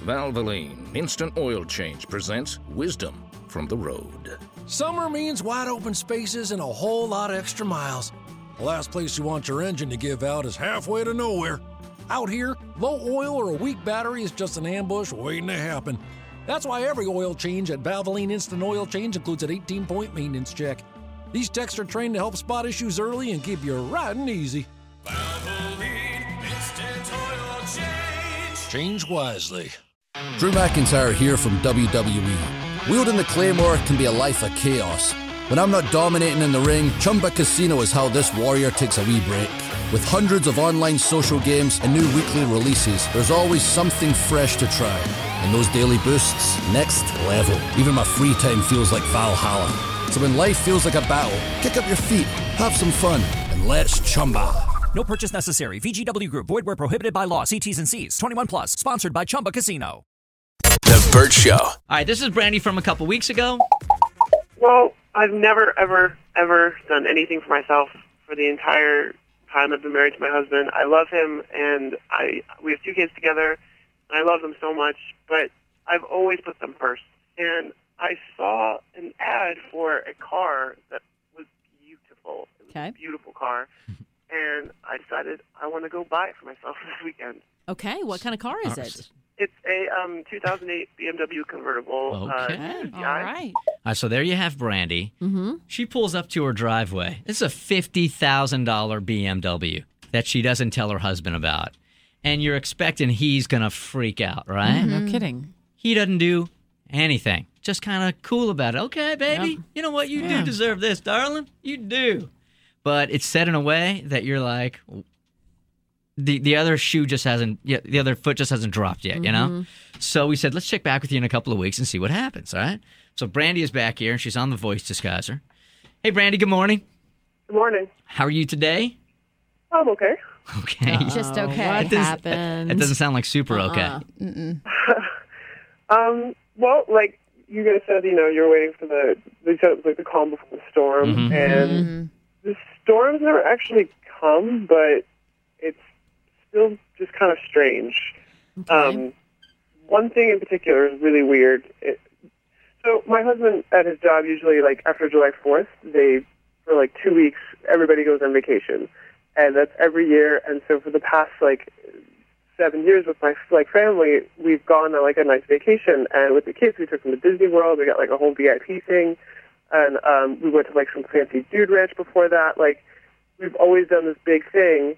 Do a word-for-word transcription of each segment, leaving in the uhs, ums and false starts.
Valvoline Instant Oil Change presents wisdom from the road. Summer means wide open spaces and a whole lot of extra miles. The last place you want your engine to give out is halfway to nowhere. Out here, low oil or a weak battery is just an ambush waiting to happen. That's why every oil change at Valvoline Instant Oil Change includes an eighteen-point maintenance check. These techs are trained to help spot issues early and keep you riding easy. Valvoline Instant Oil Change. Change wisely. Drew McIntyre here from W W E. Wielding the Claymore can be a life of chaos. When I'm not dominating in the ring, Chumba Casino is how this warrior takes a wee break. With hundreds of online social games and new weekly releases, there's always something fresh to try. And those daily boosts, next level. Even my free time feels like Valhalla. So when life feels like a battle, kick up your feet, have some fun, and let's Chumba. No purchase necessary. V G W Group. Void where prohibited by law. See T's and C's. twenty-one plus. Sponsored by Chumba Casino. The Burt Show. All right, this is Brandy from a couple weeks ago. Well, I've never, ever, ever done anything for myself for the entire time I've been married to my husband. I love him, and I we have two kids together, and I love them so much, but I've always put them first. And I saw an ad for a car that was beautiful. It was okay. a beautiful car, and I decided I want to go buy it for myself this weekend. Okay, what kind of car is it? It's a um, two thousand eight B M W convertible. Okay. Uh, All right. All right, so there you have Brandy. Mm-hmm. She pulls up to her driveway. This is a fifty thousand dollars B M W that she doesn't tell her husband about. And you're expecting he's going to freak out, right? Mm-hmm. No kidding. He doesn't do anything. Just kind of cool about it. Okay, baby, Yep. you know what? You Yeah. do deserve this, darling. You do. But it's said in a way that you're like, the the other shoe just hasn't, yeah, the other foot just hasn't dropped yet, you know? So we said, let's check back with you in a couple of weeks and see what happens, all right? So Brandy is back here, and she's on the voice disguiser. Hey, Brandy, good morning. Good morning. How are you today? I'm okay. Okay. Uh-oh. Just okay. What What does- happened? That doesn't sound like super Uh-uh. okay. Mm-mm. um, well, like you guys said, you know, you're waiting for the, they said it was like the calm before the storm, Mhm. and Mm-hmm. the storms never actually come, but it's still just kind of strange. Okay. Um, one thing in particular is really weird. It, so my husband at his job, usually like after July fourth, they, for like two weeks, everybody goes on vacation. And that's every year. And so for the past like seven years with my like family, we've gone on like a nice vacation. And with the kids, we took them to Disney World. We got like a whole V I P thing. And um, we went to like some fancy dude ranch before that. Like we've always done this big thing.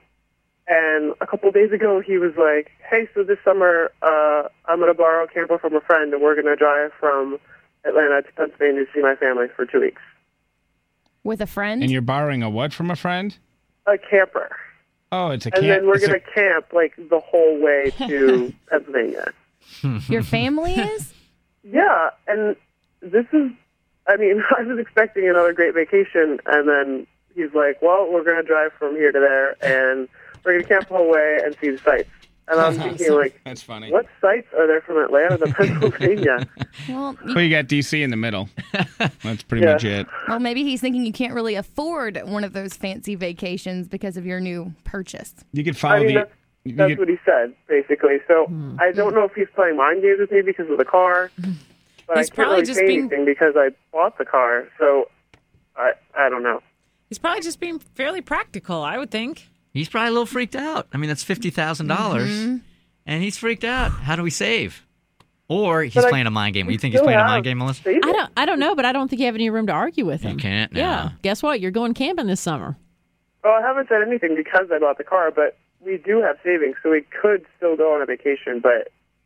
And a couple of days ago, he was like, hey, so this summer, uh, I'm going to borrow a camper from a friend, and we're going to drive from Atlanta to Pennsylvania to see my family for two weeks. With a friend? And you're borrowing a what from a friend? A camper. Oh, it's a And camp. then we're it's going a- to camp, like, the whole way to Pennsylvania. Your family is? Yeah, and this is, I mean, I was expecting another great vacation, and then he's like, well, we're going to drive from here to there, and we're going to camp the whole way and see the sights. And I'm thinking, like, That's funny. what sights are there from Atlanta to Pennsylvania? Well, Well, you got D C in the middle. That's pretty Yeah. much it. well, maybe he's thinking you can't really afford one of those fancy vacations because of your new purchase. You could follow I mean, the. that's, you that's could- what he said, basically. So I don't know if he's playing mind games with me because of the car, but He's I can't probably really just say being- anything because I bought the car. So I I don't know. He's probably just being fairly practical, I would think. He's probably a little freaked out. I mean, that's fifty thousand dollars, Mm-hmm. and he's freaked out. How do we save? Or he's But I- playing a mind game. we You think he's still playing a have mind game, Melissa? savings. I don't. I don't know, but I don't think you have any room to argue with him. You can't. No. Yeah. Guess what? You're going camping this summer. Well, I haven't said anything because I bought the car, but we do have savings, so we could still go on a vacation. But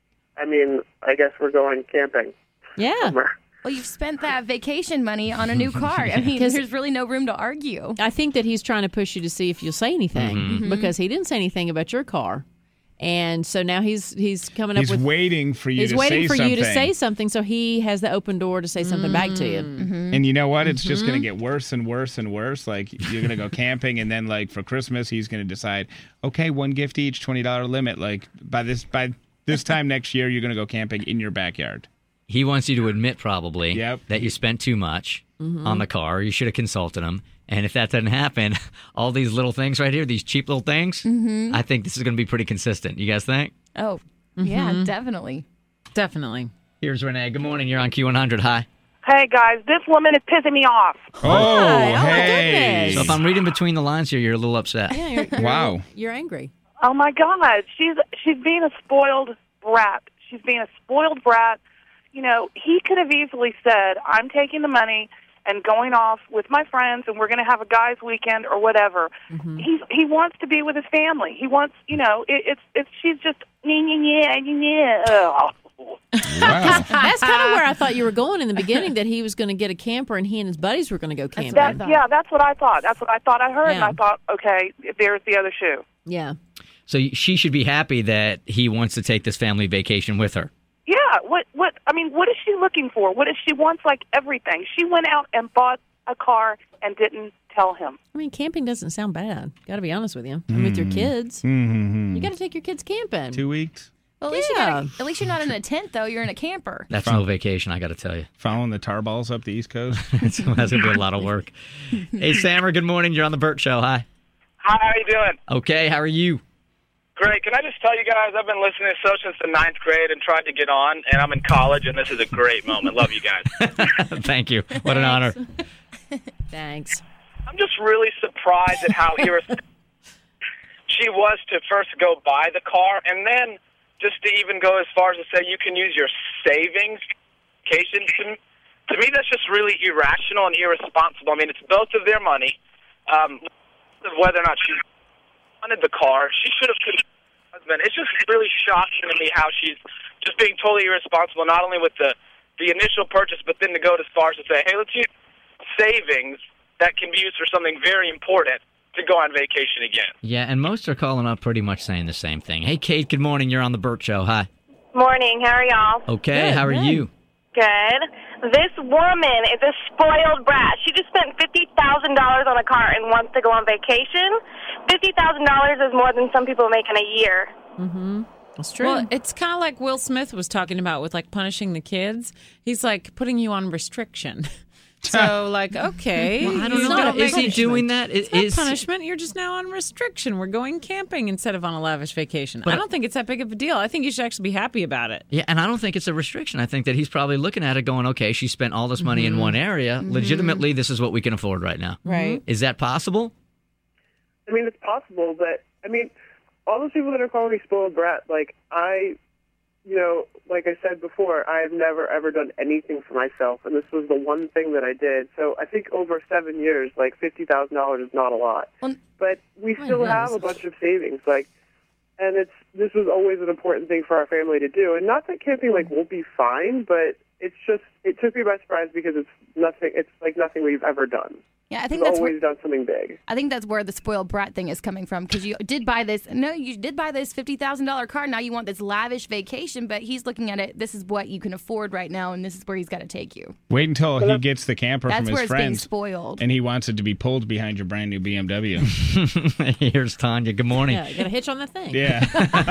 I mean, I guess we're going camping Yeah. somewhere. Well, you've spent that vacation money on a new car. I mean, 'Cause- there's really no room to argue. I think that he's trying to push you to see if you'll say anything Mm-hmm. because he didn't say anything about your car, and so now he's he's coming up He's with. waiting for you He's to waiting say for something. you to say something, so he has the open door to say something back to you. And you know what? It's just Mm-hmm. going to get worse and worse and worse. Like, you're going to go camping, and then, like, for Christmas, he's going to decide, okay, one gift each, twenty dollars limit. Like, by this by this time next year, you're going to go camping in your backyard. He wants you to admit probably Yep. that you spent too much on the car. You should have consulted him. And if that doesn't happen, all these little things right here, these cheap little things, I think this is going to be pretty consistent. You guys think? Oh, yeah, definitely. Definitely. Here's Renee. Good morning. You're on Q one hundred. Hi. Hey, guys, this woman is pissing me off. Oh, Hi. Oh, my hey. goodness. So if I'm reading between the lines here, you're a little upset. Yeah, you're, you're, Wow. You're angry. Oh, my God. She's she's being a spoiled brat. She's being a spoiled brat. You know, he could have easily said, I'm taking the money and going off with my friends, and we're going to have a guys' weekend or whatever. Mm-hmm. He's he wants to be with his family. He wants, you know, it, it's it's she's just yeah yeah yeah yeah. Wow. That's kind of where I thought you were going in the beginning, that he was going to get a camper and he and his buddies were going to go camping. That, yeah, that's what I thought. That's what I thought I heard, and Yeah. I thought, okay, there's the other shoe. Yeah. So she should be happy that he wants to take this family vacation with her. Yeah, what what I mean, what is she looking for? What is she wants like everything. She went out and bought a car and didn't tell him. I mean, camping doesn't sound bad. Got to be honest with you. And with your kids, Mm-hmm. you got to take your kids camping. Two weeks. Well, at least, Yeah. you gotta, at least you're not in a tent, though. You're in a camper. That's no vacation, I got to tell you. Following the tar balls up the East Coast. That's going to be a lot of work. Hey, Sammer, good morning. You're on the Burt Show. Hi. Hi, how you doing? Okay, how are you? Great. Can I just tell you guys, I've been listening to the show since the ninth grade and tried to get on, and I'm in college, and this is a great moment. Love you guys. Thank you. What an honor. Thanks. I'm just really surprised at how irresponsible she was to first go buy the car, and then just to even go as far as to say you can use your savings vacation. To, to me, that's just really irrational and irresponsible. I mean, it's both of their money. Um, whether or not she wanted the car, she should have convinced her husband. It's just really shocking to me how she's just being totally irresponsible, not only with the, the initial purchase, but then to go as far as to say, hey, let's use savings that can be used for something very important to go on vacation again. Yeah, and most are calling up pretty much saying the same thing. Hey, Kate, good morning. You're on the Burt Show. Hi. Morning. How are y'all? Okay, Good, how are good. you? Good. This woman is a spoiled brat. She just spent fifty thousand dollars on a car and wants to go on vacation. fifty thousand dollars is more than some people make in a year. Mm-hmm. That's true. Well, it's kind of like Will Smith was talking about with like punishing the kids. He's like putting you on restriction. So, like, okay. Well, I don't you know. don't Is make he doing that? It's Is- not punishment. You're just now on restriction. We're going camping instead of on a lavish vacation. But- I don't think it's that big of a deal. I think you should actually be happy about it. Yeah, and I don't think it's a restriction. I think that he's probably looking at it going, okay, she spent all this money in one area. Legitimately, this is what we can afford right now. Right. Is that possible? I mean, it's possible, but I mean, all those people that are calling me spoiled brat, like I, you know, like I said before, I've never ever done anything for myself, and this was the one thing that I did. So I think over seven years, like fifty thousand dollars is not a lot, Well, but we my still have goodness. a bunch of savings, like. And it's this was always an important thing for our family to do, and not that camping like won't be fine, but it's just it took me by surprise because it's nothing. It's like nothing we've ever done. Yeah, I think We've that's always where, done something big. I think that's where the spoiled brat thing is coming from, because you did buy this. No, you did buy this fifty thousand dollar car. Now you want this lavish vacation, but he's looking at it. This is what you can afford right now, and this is where he's got to take you. Wait until he gets the camper That's from where his it's being friends, spoiled. and he wants it to be pulled behind your brand new B M W. Here's Tanya. Good morning. Yeah, you got a hitch on that thing. Yeah.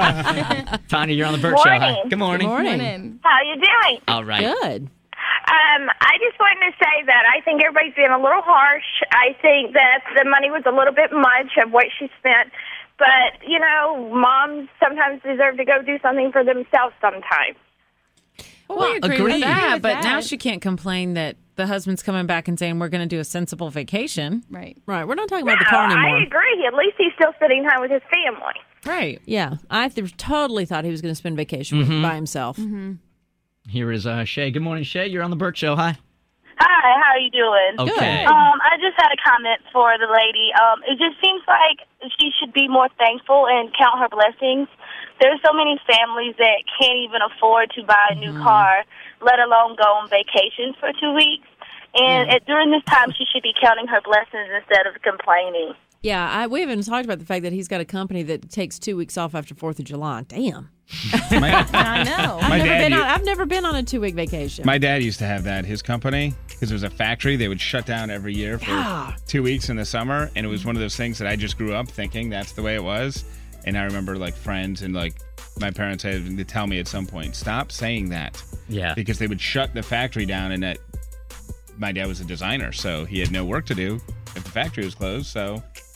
Tanya, you're on the Burt Show. Hi. Morning. Good morning. Morning. Morning. How you doing? All right. Good. Um, I just wanted to say that I think everybody's being a little harsh. I think that the money was a little bit much of what she spent. But, you know, moms sometimes deserve to go do something for themselves sometimes. Well, Well, we agree, agreed. with that, With but that. now she can't complain that the husband's coming back and saying we're going to do a sensible vacation. Right. Right. We're not talking about the No, car anymore. I agree. At least he's still spending time with his family. Right. Yeah. I th- totally thought he was going to spend vacation with, by himself. Mm-hmm. Here is uh, Shay. Good morning, Shay. You're on the Burt Show. Hi. Hi, how are you doing? Okay. Um, I just had a comment for the lady. Um, it just seems like she should be more thankful and count her blessings. There's so many families that can't even afford to buy a new car, let alone go on vacations for two weeks. And Yeah. at, during this time, she should be counting her blessings instead of complaining. Yeah, I, we haven't talked about the fact that he's got a company that takes two weeks off after Fourth of July. Damn. My, I know. My I've, never dad been u- on, I've never been on a two-week vacation. My dad used to have that. His company, because it was a factory, they would shut down every year for Yeah. two weeks in the summer. And it was one of those things that I just grew up thinking that's the way it was. And I remember like friends and like my parents had to tell me at some point, stop saying that. Yeah. Because they would shut the factory down, and that my dad was a designer, so he had no work to do if the factory was closed. So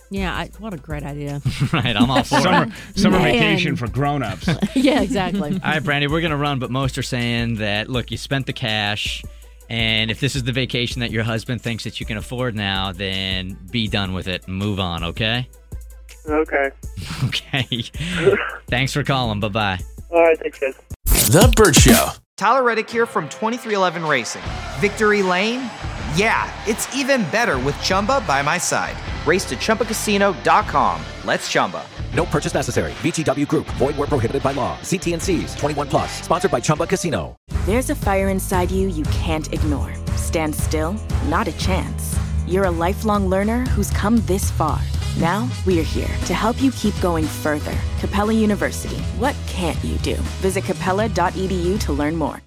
Yeah, I, what a great idea. Right, I'm all for summer, it. Summer Man. vacation for grown-ups. Yeah, exactly. All right, Brandy, we're going to run, but most are saying that, look, you spent the cash, and if this is the vacation that your husband thinks that you can afford now, then be done with it and move on, okay? Okay. Okay. Thanks for calling. Bye-bye. All right, thanks, guys. The Burt Show. Tyler Reddick here from twenty-three eleven Racing. Victory Lane? Yeah, it's even better with Chumba by my side. Race to Chumba Casino dot com. Let's Chumba. No purchase necessary. V G W Group. Void where prohibited by law. See T and C's. twenty-one plus. Sponsored by Chumba Casino. There's a fire inside you you can't ignore. Stand still? Not a chance. You're a lifelong learner who's come this far. Now, we're here to help you keep going further. Capella University. What can't you do? Visit capella dot e d u to learn more.